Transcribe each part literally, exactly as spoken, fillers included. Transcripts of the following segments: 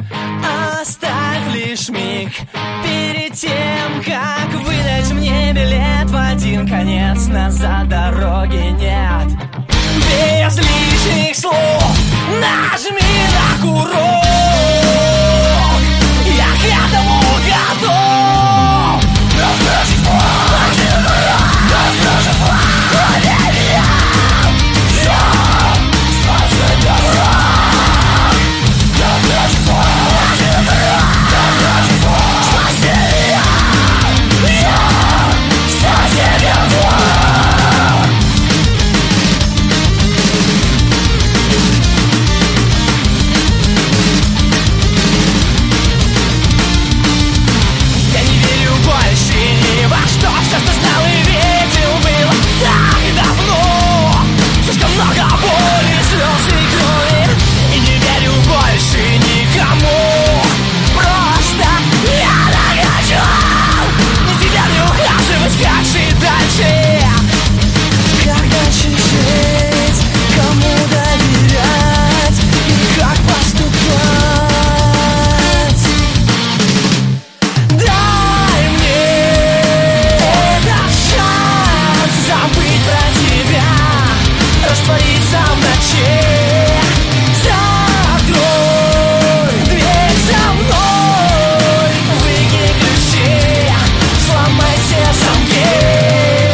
Оставь лишь миг перед тем, как выдать мне билет в один конец. Назад дороги нет. Без лишних слов нажми на курок. Я к этому готов. Расскажи флаг, расскажи флаг, я спасибо враг. Расскажи флаг, расскажи флаг, спасибо я спасибо враг. Я не верю больше ни во что. Все, что знал и видел, было так давно. Слишком много боли, слез и крови. И не верю больше никому. Просто я так хочу на тебя не ухаживать, как жить дальше. Как дальше жить, кому доверять и как поступать. Дай мне этот шанс забыть про тебя, раствориться в ночи. Закрой дверь за мной, выкинь ключи, сломай все замки.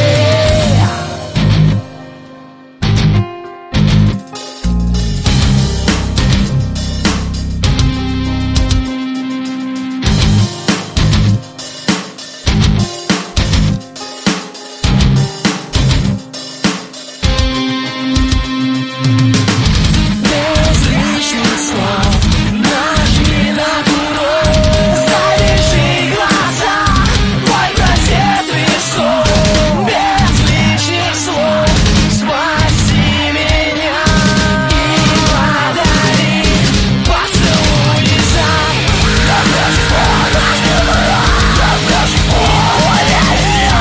Без лишних слов нажми на курок. Завяжи глаза, мой просвет весов. Без лишних слов спаси меня и подари поцелуй и зам. Расскажи флаг, расскажи флаг, я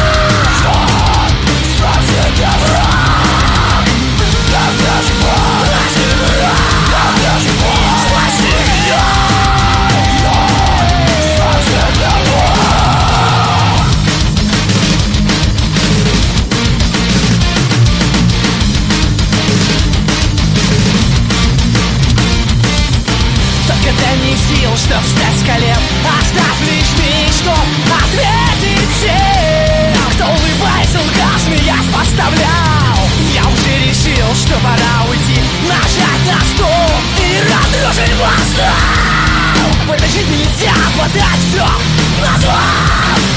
спасибо враг. Расскажи флаг, расскажи флаг, спасибо я спасибо враг. Только дай мне сил, чтоб встать с колен. Оставь лишь миг, чтоб ответить тем, кто улыбается, лгал, смеясь, подставлял. Я уже решил, что пора уйти, нажать на стоп и разрушить пластал. В этой жизни нельзя подать все назад.